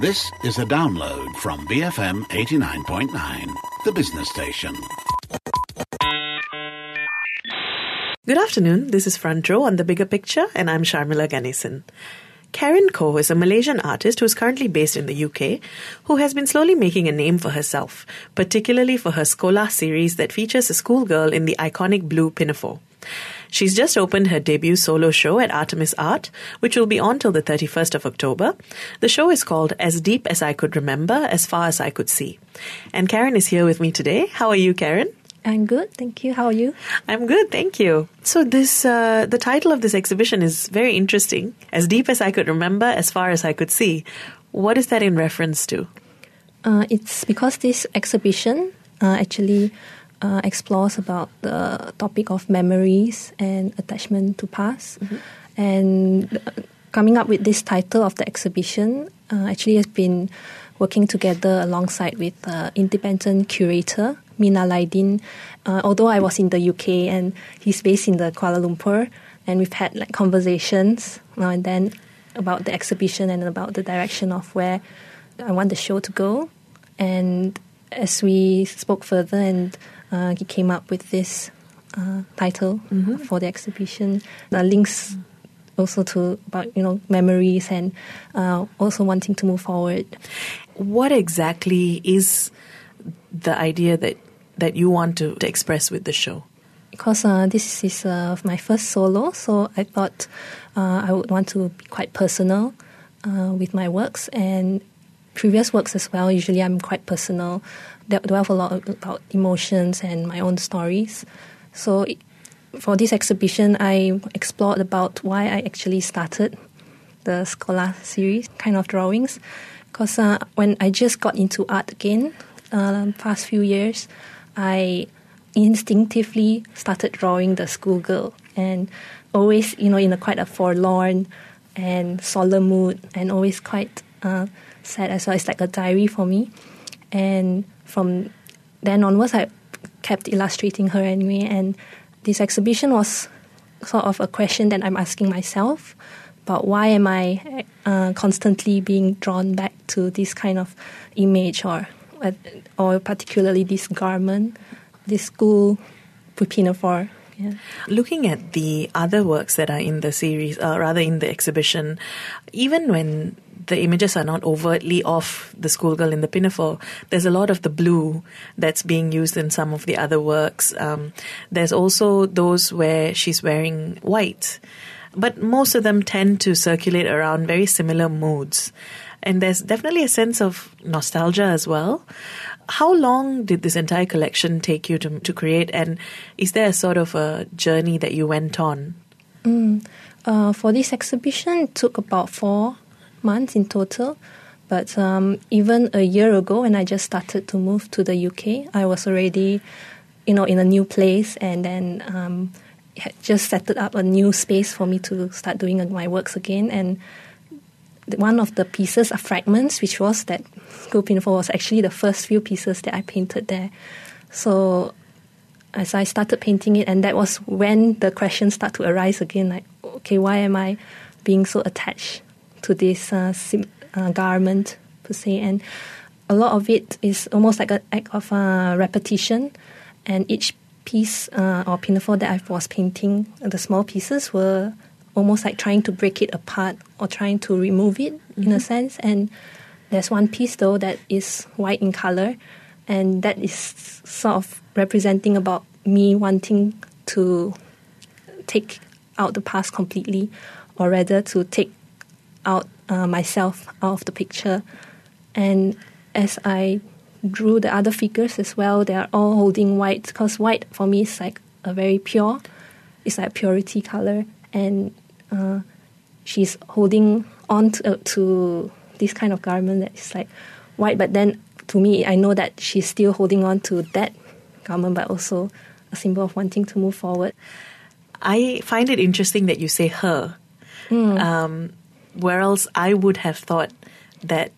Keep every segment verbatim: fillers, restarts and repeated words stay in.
This is a download from B F M eighty-nine point nine, the business station. Good afternoon, this is Front Row on The Bigger Picture, and I'm Sharmila Ganesan. Karen Koh is a Malaysian artist who is currently based in the U K, who has been slowly making a name for herself, particularly for her Sekolah series that features a schoolgirl in the iconic blue pinafore. She's just opened her debut solo show at Artemis Art, which will be on till the thirty-first of October. The show is called As Deep As I Could Remember, As Far As I Could See. And Karen is here with me today. How are you, Karen? I'm good, thank you. How are you? I'm good, thank you. So this, uh, the title of this exhibition is very interesting. As Deep As I Could Remember, As Far As I Could See. What is that in reference to? Uh, it's because this exhibition uh, actually uh, explores about the topic of memories and attachment to past. Mm-hmm. And uh, coming up with this title of the exhibition uh, actually has been working together alongside with uh, independent curator, Mina Laidin, uh, although I was in the U K and he's based in the Kuala Lumpur, and we've had like conversations now and then about the exhibition and about the direction of where I want the show to go. And as we spoke further, and uh, he came up with this uh, title mm-hmm. for the exhibition, the links also to about you know memories and uh, also wanting to move forward. What exactly is the idea that that you want to, to express with the show? Because uh, this is uh, my first solo, so I thought uh, I would want to be quite personal uh, with my works, and previous works as well. Usually I'm quite personal, delve a lot about emotions and my own stories. So for this exhibition, I explored about why I actually started the Sekolah series kind of drawings. Because uh, when I just got into art again, uh, past few years, I instinctively started drawing the schoolgirl, and always, you know, in a quite a forlorn and solemn mood, and always quite uh, sad as well. It's like a diary for me. And from then onwards, I kept illustrating her anyway. And this exhibition was sort of a question that I'm asking myself about why am I uh, constantly being drawn back to this kind of image, or or particularly this garment, this school pinafore. Yeah. Looking at the other works that are in the series, or uh, rather in the exhibition, even when the images are not overtly of the schoolgirl in the pinafore, there's a lot of the blue that's being used in some of the other works. Um, there's also those where she's wearing white, but most of them tend to circulate around very similar moods. And there's definitely a sense of nostalgia as well. How long did this entire collection take you to to create? And is there a sort of a journey that you went on? Mm. Uh, for this exhibition, it took about four months in total. But um, even a year ago, when I just started to move to the U K, I was already, you know, in a new place, and then um, had just set up a new space for me to start doing my works again. And one of the pieces are fragments, which was that school pinafore was actually the first few pieces that I painted there. So as I started painting it, and that was when the questions start to arise again, like, okay, why am I being so attached to this uh, sim- uh, garment per se? And a lot of it is almost like an act of uh, repetition, and each piece uh, or pinafore that I was painting, the small pieces were almost like trying to break it apart or trying to remove it mm-hmm. in a sense. And there's one piece though that is white in color, and that is sort of representing about me wanting to take out the past completely, or rather to take out uh, myself out of the picture. And as I drew the other figures as well, they are all holding white, because white for me is like a very pure, it's like purity color. And uh, she's holding on to, uh, to this kind of garment that is like white, but then to me, I know that she's still holding on to that garment, but also a symbol of wanting to move forward. I find it interesting that you say her, mm. um, where else I would have thought that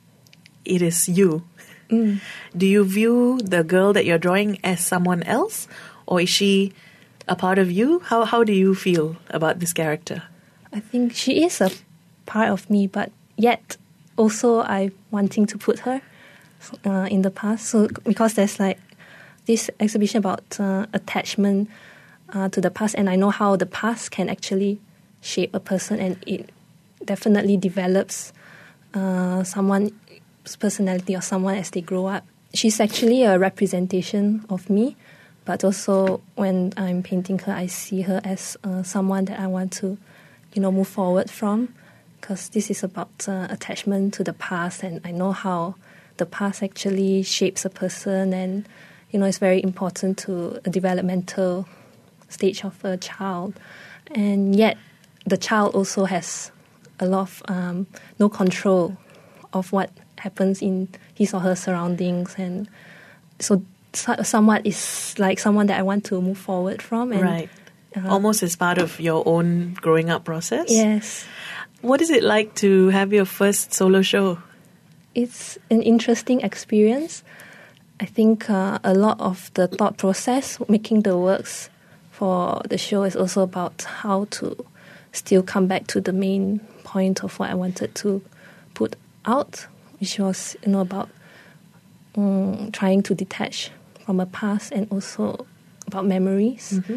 it is you. Mm. Do you view the girl that you're drawing as someone else, or is she a part of you? How how do you feel about this character? I think she is a part of me, but yet also I wanting to put her uh, in the past. So because there's like this exhibition about uh, attachment uh, to the past, and I know how the past can actually shape a person, and it definitely develops uh, someone's personality or someone as they grow up. She's actually a representation of me, but also when I'm painting her, I see her as uh, someone that I want to, you know, move forward from, because this is about uh, attachment to the past, and I know how the past actually shapes a person, and you know, it's very important to a developmental stage of a child. And yet, the child also has a lot of um, no control of what happens in his or her surroundings. And so, so somewhat is like someone that I want to move forward from. And, right. Uh, Almost as part of your own growing up process? Yes. What is it like to have your first solo show? It's an interesting experience. I think uh, a lot of the thought process, making the works for the show, is also about how to still come back to the main point of what I wanted to put out, which was, you know, about um, trying to detach from a past and also about memories. Mm-hmm.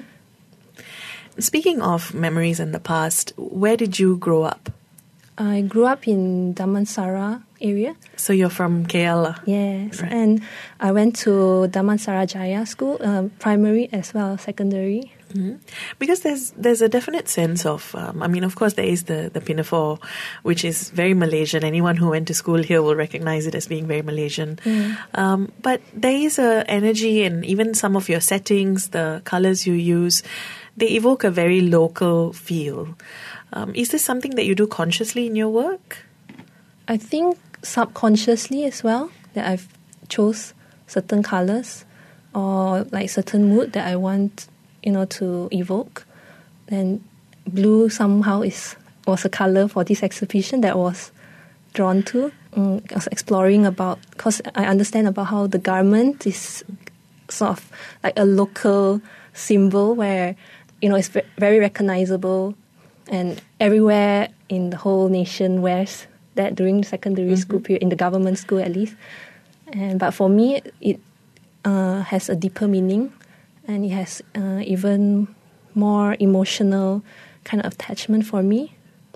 Speaking of memories in the past, where did you grow up? I grew up in Damansara area. So you're from K L? Yes, right. And I went to Damansara Jaya School, um, primary as well as secondary. Mm-hmm. Because there's there's a definite sense of, um, I mean, of course there is the, the Pinafore, which is very Malaysian. Anyone who went to school here will recognize it as being very Malaysian. Mm. Um, but there is a energy, and even some of your settings, the colors you use, they evoke a very local feel. Um, is this something that you do consciously in your work? I think subconsciously as well, that I've chose certain colors or like certain mood that I want, you know, to evoke. And blue somehow is was a color for this exhibition that I was drawn to. Um, I was exploring about, because I understand about how the garment is sort of like a local symbol where, you know, it's very recognizable, and everywhere in the whole nation wears that during the secondary mm-hmm. school period, in the government school at least. And but for me, it uh, has a deeper meaning, and it has uh, even more emotional kind of attachment for me.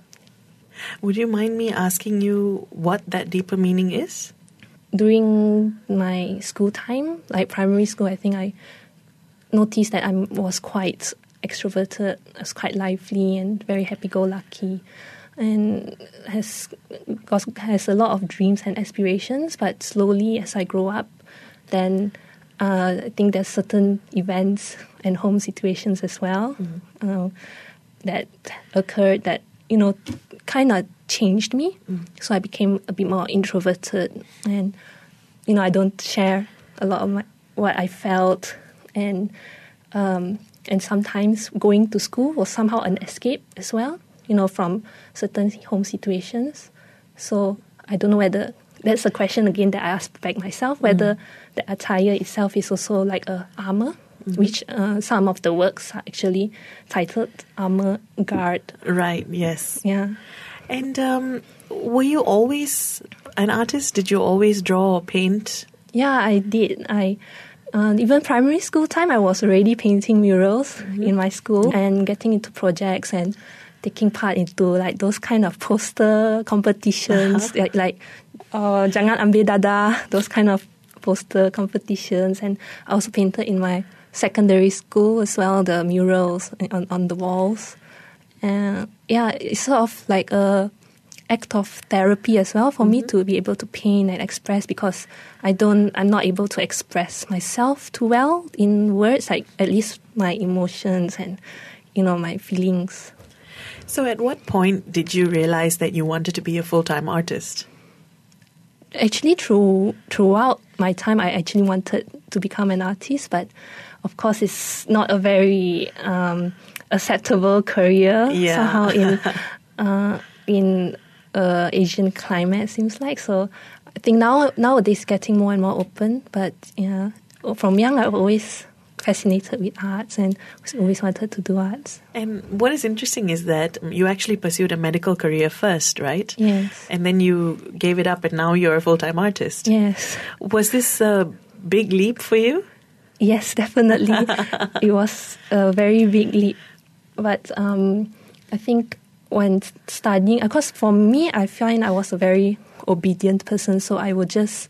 Would you mind me asking you what that deeper meaning is? During my school time, like primary school, I think I noticed that I was quite extroverted, I was quite lively and very happy-go-lucky, and has has a lot of dreams and aspirations. But slowly, as I grow up, then uh, I think there's certain events and home situations as well mm-hmm. uh, that occurred that, you know, kind of changed me. Mm. So I became a bit more introverted, and, you know, I don't share a lot of my, what I felt, and um, and sometimes going to school was somehow an escape as well, you know, from certain home situations. So I don't know whether, that's a question again that I asked back myself, whether mm. the attire itself is also like a armor, mm-hmm. which uh, some of the works are actually titled Armor Guard. Right, yes. Yeah. And um, were you always an artist? Did you always draw or paint? Yeah, I did. I uh, even primary school time, I was already painting murals mm-hmm. in my school and getting into projects and taking part into like those kind of poster competitions, uh-huh. like, like uh, Jangan Ambil Dada, those kind of poster competitions. And I also painted in my secondary school as well, the murals on, on the walls. And yeah, it's sort of like a act of therapy as well for mm-hmm. me to be able to paint and express, because I don't, I'm not able to express myself too well in words, like at least my emotions and, you know, my feelings. So at what point did you realize that you wanted to be a full-time artist? Actually, through throughout my time, I actually wanted to become an artist, but of course it's not a very um, acceptable career yeah. somehow in uh, in uh, Asian climate, seems like. So I think now nowadays getting more and more open, but yeah, from young I've always fascinated with arts and always wanted to do arts. And what is interesting is that you actually pursued a medical career first, right? Yes. And then you gave it up and now you're a full-time artist. Yes. Was this a big leap for you? Yes, definitely. It was a very big leap. But um, I think when studying, because for me, I find I was a very obedient person, so I would just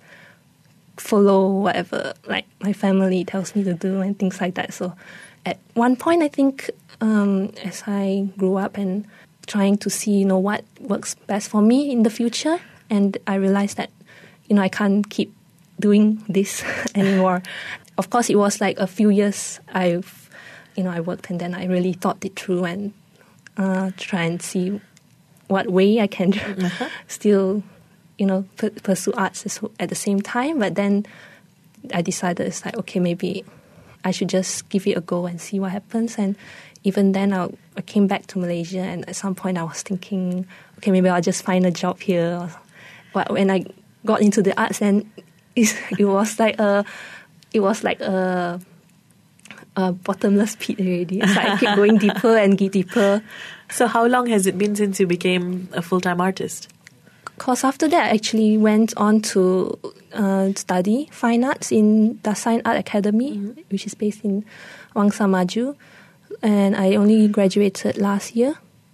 follow whatever like my family tells me to do and things like that. So at one point, I think um, as I grew up and trying to see, you know, what works best for me in the future, and I realized that, you know, I can't keep doing this anymore. Of course, it was like a few years I've, you know, I worked and then I really thought it through and uh, try and see what way I can uh-huh. still, you know, p- pursue arts at the same time. But then I decided it's like, okay, maybe I should just give it a go and see what happens. And even then, I, I came back to Malaysia, and at some point I was thinking, okay, maybe I'll just find a job here. But when I got into the arts, then it, it was like a, it was like a, a bottomless pit already. It's like I keep going deeper and get deeper. So how long has it been since you became a full-time artist? Because after that, I actually went on to uh, study fine arts in Dasain Art Academy, mm-hmm. which is based in Wangsa Maju. And I only graduated last year.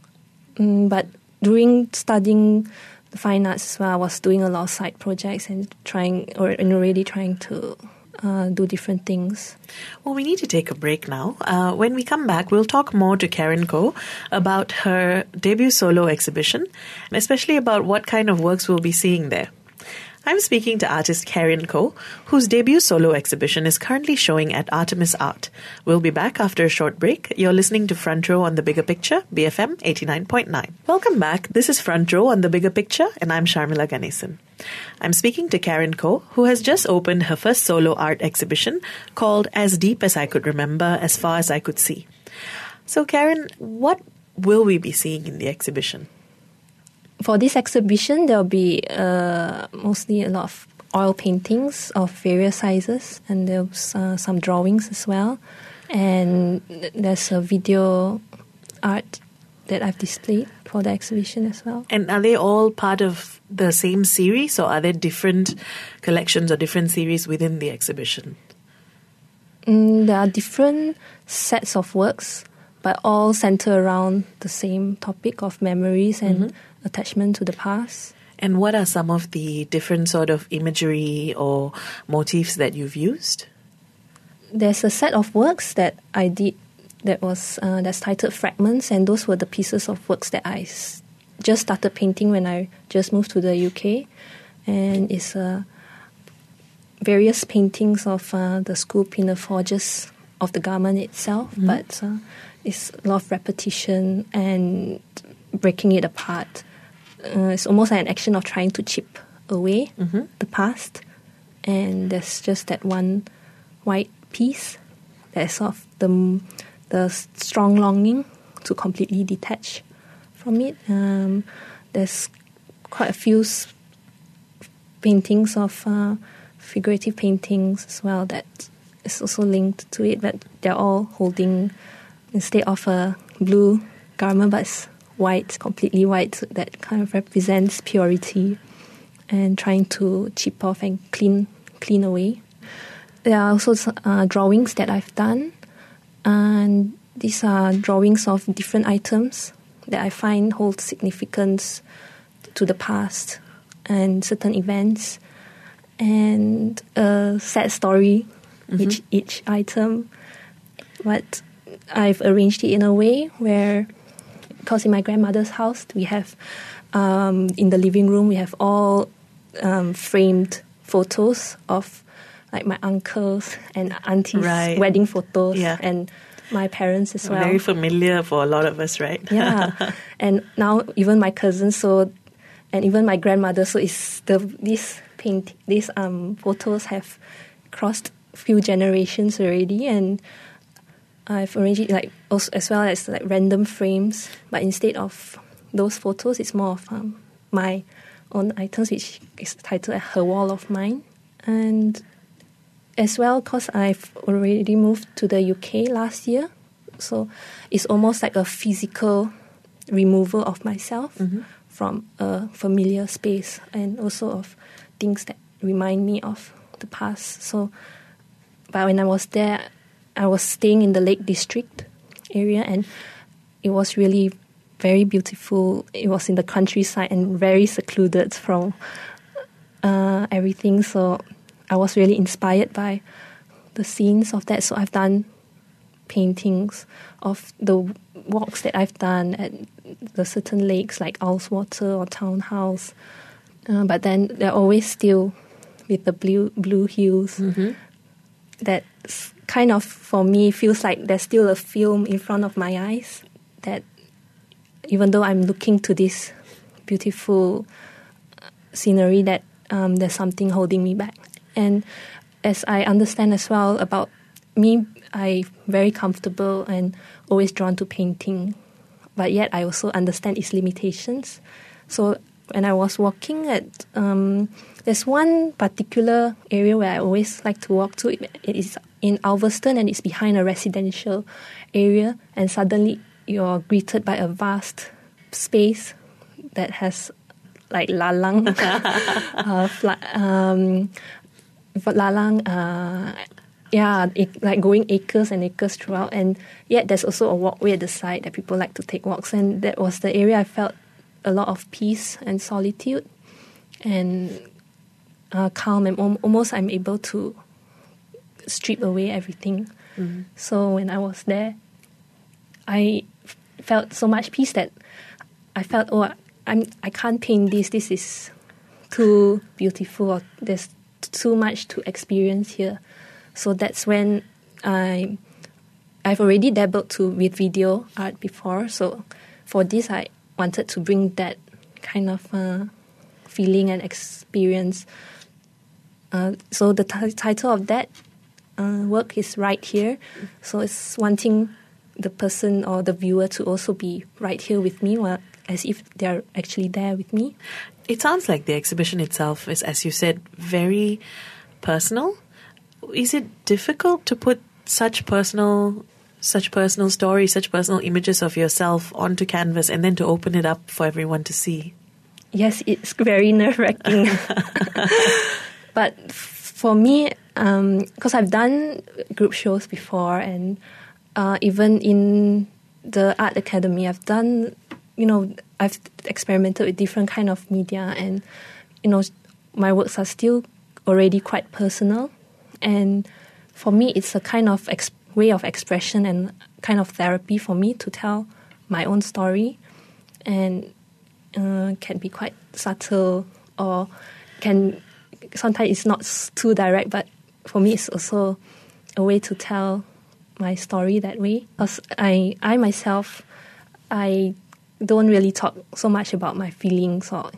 Mm, but during studying the fine arts as well, I was doing a lot of side projects and trying, or and already trying to uh, do different things. Well, we need to take a break now. Uh, when we come back, we'll talk more to Karen Koh about her debut solo exhibition, especially about what kind of works we'll be seeing there. I'm speaking to artist Karen Koh, whose debut solo exhibition is currently showing at Artemis Art. We'll be back after a short break. You're listening to Front Row on The Bigger Picture, B F M eighty-nine point nine. Welcome back. This is Front Row on The Bigger Picture, and I'm Sharmila Ganesan. I'm speaking to Karen Koh, who has just opened her first solo art exhibition called As Deep As I Could Remember, As Far As I Could See. So, Karen, what will we be seeing in the exhibition? For this exhibition, there will be uh, mostly a lot of oil paintings of various sizes, and there's uh, some drawings as well. And there's a video art that I've displayed for the exhibition as well. And are they all part of the same series, or are there different collections or different series within the exhibition? Mm, there are different sets of works, but all center around the same topic of memories and mm-hmm. attachment to the past. And what are some of the different sort of imagery or motifs that you've used? There's a set of works that I did that was uh, that's titled Fragments, and those were the pieces of works that I s- just started painting when I just moved to the U K. And it's uh, various paintings of uh, the school pinafore, just of the garment itself, mm-hmm. but uh, it's a lot of repetition and breaking it apart. Uh, it's almost like an action of trying to chip away mm-hmm. the past. And there's just that one white piece that's sort of the, the strong longing to completely detach from it. Um, there's quite a few s- paintings of uh, figurative paintings as well that is also linked to it, but they're all holding, instead of a blue garment, but it's white, completely white, that kind of represents purity and trying to chip off and clean clean away. There are also uh, drawings that I've done, and these are drawings of different items that I find hold significance to the past and certain events, and a sad story mm-hmm. each each item. But I've arranged it in a way where, because in my grandmother's house, we have, um, in the living room, we have all um, framed photos of like my uncles and aunties' right. wedding photos yeah. and my parents as well. Very familiar for a lot of us, right? Yeah. And now even my cousins, so, and even my grandmother, so it's the, these paint, these um, photos have crossed a few generations already, and I've arranged it like also, as well as like random frames, but instead of those photos, it's more of um, my own items, which is titled Her Wall of Mine. And as well, because I've already moved to the U K last year, so it's almost like a physical removal of myself mm-hmm. from a familiar space, and also of things that remind me of the past. So, but when I was there, I was staying in the Lake District area, and it was really very beautiful. It was in the countryside and very secluded from uh, everything. So I was really inspired by the scenes of that. So I've done paintings of the walks that I've done at the certain lakes like Ullswater or Townhouse. Uh, but then they're always still with the blue blue hills. Mm-hmm. That's kind of, for me, feels like there's still a film in front of my eyes, that even though I'm looking to this beautiful scenery, that um, there's something holding me back. And as I understand as well about me, I'm very comfortable and always drawn to painting, but yet I also understand its limitations. So when I was walking at, um, there's one particular area where I always like to walk to. It is in Ulverston, and it's behind a residential area, and suddenly you're greeted by a vast space that has like lalang, uh, fla- um, lalang, uh, yeah, it, like going acres and acres throughout, and yet there's also a walkway at the side that people like to take walks, and that was the area I felt a lot of peace and solitude and uh, calm, and om- almost I'm able to strip away everything. Mm-hmm. So when I was there, I f- felt so much peace that I felt, oh, I'm I can't paint this. This is too beautiful. Or there's too much to experience here. So that's when I I've already dabbled to with video art before. So for this, I wanted to bring that kind of uh, feeling and experience. Uh, so the t- title of that uh, work is Right Here. So it's wanting the person or the viewer to also be right here with me, while, as if they're actually there with me. It sounds like the exhibition itself is, as you said, very personal. Is it difficult to put such personal such personal stories, such personal images of yourself onto canvas and then to open it up for everyone to see? Yes, it's very nerve-wracking. But for me, because um, I've done group shows before, and uh, even in the art academy, I've done, you know, I've experimented with different kind of media, and, you know, my works are still already quite personal. And for me, it's a kind of ex- way of expression and kind of therapy for me to tell my own story, and uh, can be quite subtle, or can sometimes it's not too direct, but for me it's also a way to tell my story that way. Because I, I myself, I don't really talk so much about my feelings or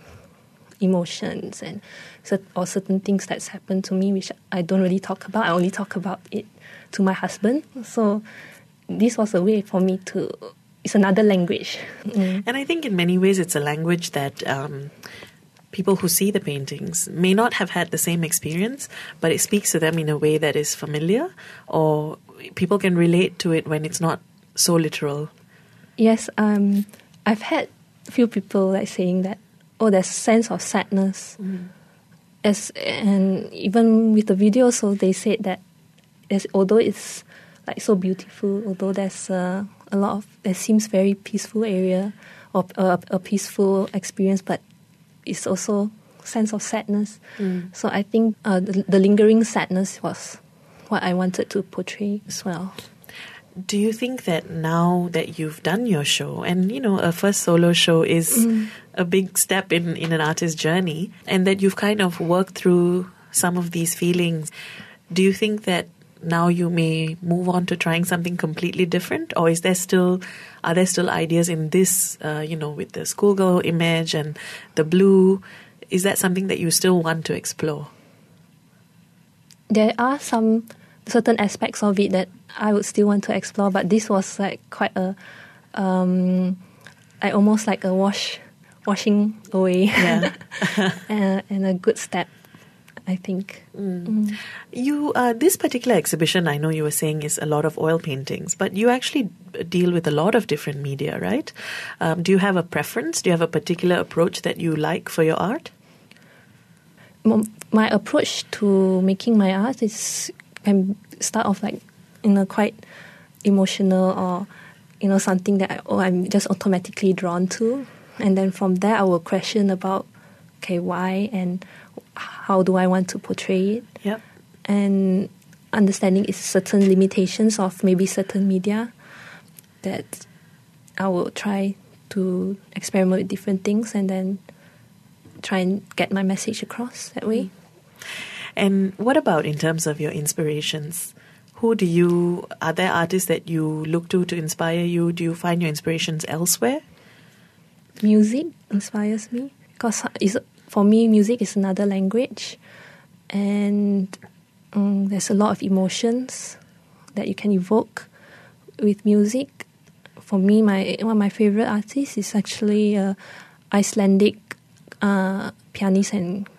emotions and or certain things that's happened to me, which I don't really talk about. I only talk about it to my husband. So this was a way for me to, it's another language. Mm. And I think in many ways it's a language that um, people who see the paintings may not have had the same experience, but it speaks to them in a way that is familiar, or people can relate to it when it's not so literal. Yes, um, I've had a few people like saying that, oh, there's a sense of sadness. Mm. As, and even with the video, so they said that as, although it's like so beautiful, although there's uh, a lot of, there seems very peaceful area or uh, a peaceful experience, but it's also sense of sadness. Mm. So I think uh, the, the lingering sadness was what I wanted to portray as well. Do you think that now that you've done your show, and, you know, a first solo show is mm. a big step in, in an artist's journey, and that you've kind of worked through some of these feelings, do you think that now you may move on to trying something completely different? Or is there still, are there still ideas in this, uh, you know, with the schoolgirl image and the blue? Is that something that you still want to explore? There are some certain aspects of it that I would still want to explore, but this was like quite a, um, like almost like a wash, washing away, yeah. and, and a good step, I think. Mm. Mm. You, uh, this particular exhibition, I know you were saying, is a lot of oil paintings, but you actually deal with a lot of different media, right? Um, do you have a preference? Do you have a particular approach that you like for your art? My approach to making my art is can start off like in a quite emotional or you know something that I, oh, I'm just automatically drawn to, and then from there I will question about okay why and how do I want to portray it. Yep. And understanding its certain limitations of maybe certain media that I will try to experiment with different things and then try and get my message across that way. And what about in terms of your inspirations? Who do you, are there artists that you look to to inspire you? Do you find your inspirations elsewhere? Music inspires me because it's, for me, music is another language, and um, there's a lot of emotions that you can evoke with music. For me, my one of my favorite artists is actually uh, Icelandic uh, pianist and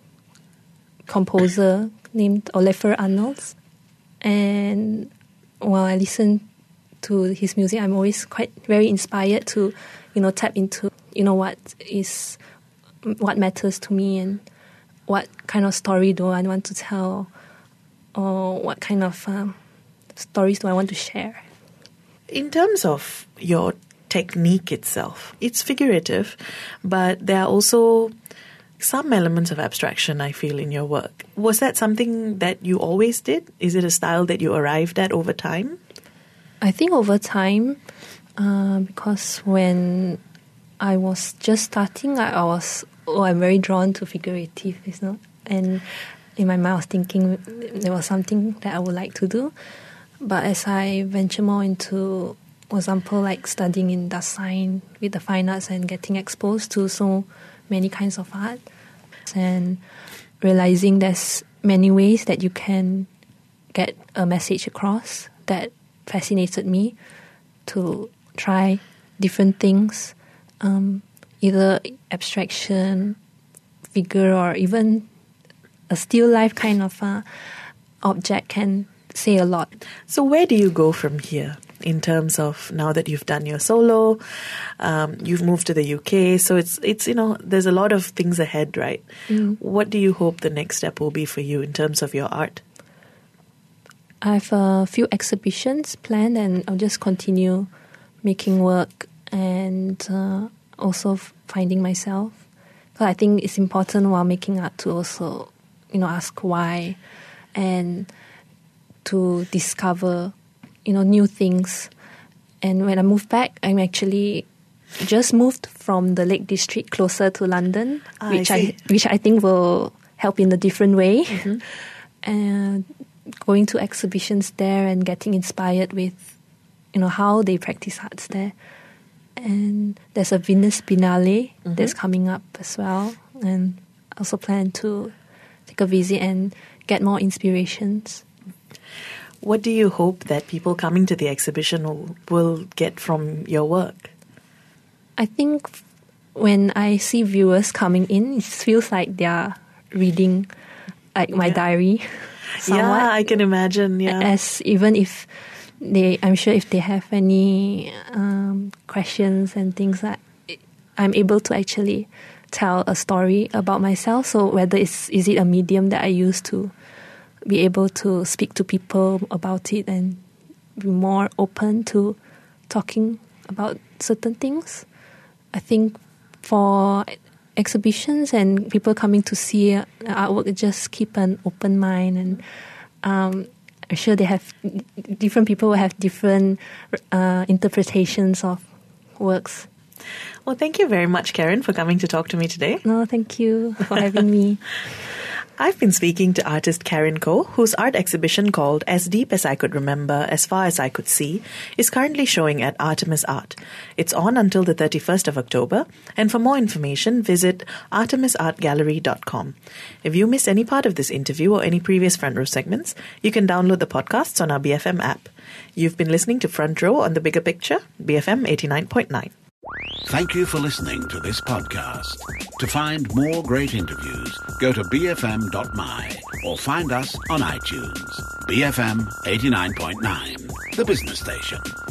composer named Olafur Arnalds. And while I listen to his music, I'm always quite very inspired to, you know, tap into, you know, what is, what matters to me and what kind of story do I want to tell, or what kind of um, stories do I want to share. In terms of your technique itself, it's figurative, but there are also some elements of abstraction, I feel, in your work. Was that something that you always did? Is it a style that you arrived at over time? I think over time, uh, because when I was just starting, I, I was, oh, I'm very drawn to figurative, you know, and in my mind I was thinking there was something that I would like to do. But as I venture more into, for example, like studying in design with the fine arts and getting exposed to so many kinds of art and realizing there's many ways that you can get a message across, that fascinated me to try different things, um, either abstraction, figure, or even a still life kind of uh, object can say a lot. So where do you go from here in terms of now that you've done your solo, um, you've moved to the U K, so it's, it's you know, there's a lot of things ahead, right? Mm. What do you hope the next step will be for you in terms of your art? I have a few exhibitions planned and I'll just continue making work and uh, also finding myself. Because I think it's important while making art to also, you know, ask why and to discover, you know, new things. And when I moved back, I'm actually just moved from the Lake District closer to London, ah, which I, I which I think will help in a different way. Mm-hmm. And going to exhibitions there and getting inspired with, you know, how they practice arts there. And there's a Venus Biennale mm-hmm. that's coming up as well. And I also plan to take a visit and get more inspirations. What do you hope that people coming to the exhibition will, will get from your work? I think when I see viewers coming in, it feels like they're reading like my yeah. diary. Somewhat. Yeah, I can imagine. Yeah, as even if they, I'm sure if they have any um, questions and things, that I'm able to actually tell a story about myself. So whether it's is it a medium that I use to be able to speak to people about it and be more open to talking about certain things. I think for exhibitions and people coming to see artwork, just keep an open mind, and um, I'm sure they have different people will have different uh, interpretations of works. Well, thank you very much, Karen, for coming to talk to me today. No, thank you for having me. I've been speaking to artist Karen Koh, whose art exhibition called As Deep As I Could Remember, As Far As I Could See, is currently showing at Artemis Art. It's on until the thirty-first of October, and for more information, visit artemis art gallery dot com. If you missed any part of this interview or any previous Front Row segments, you can download the podcasts on our B F M app. You've been listening to Front Row on The Bigger Picture, B F M eighty-nine point nine. Thank you for listening to this podcast. To find more great interviews, go to b f m dot m y or find us on iTunes. B F M eighty-nine point nine, the business station.